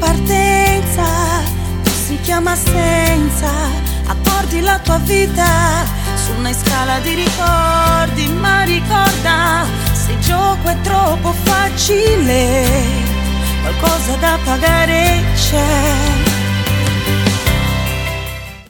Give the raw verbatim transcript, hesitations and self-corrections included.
partenza, si chiama assenza, accordi la tua vita su una scala di ricordi, ma ricorda, se il gioco è troppo facile, qualcosa da pagare c'è.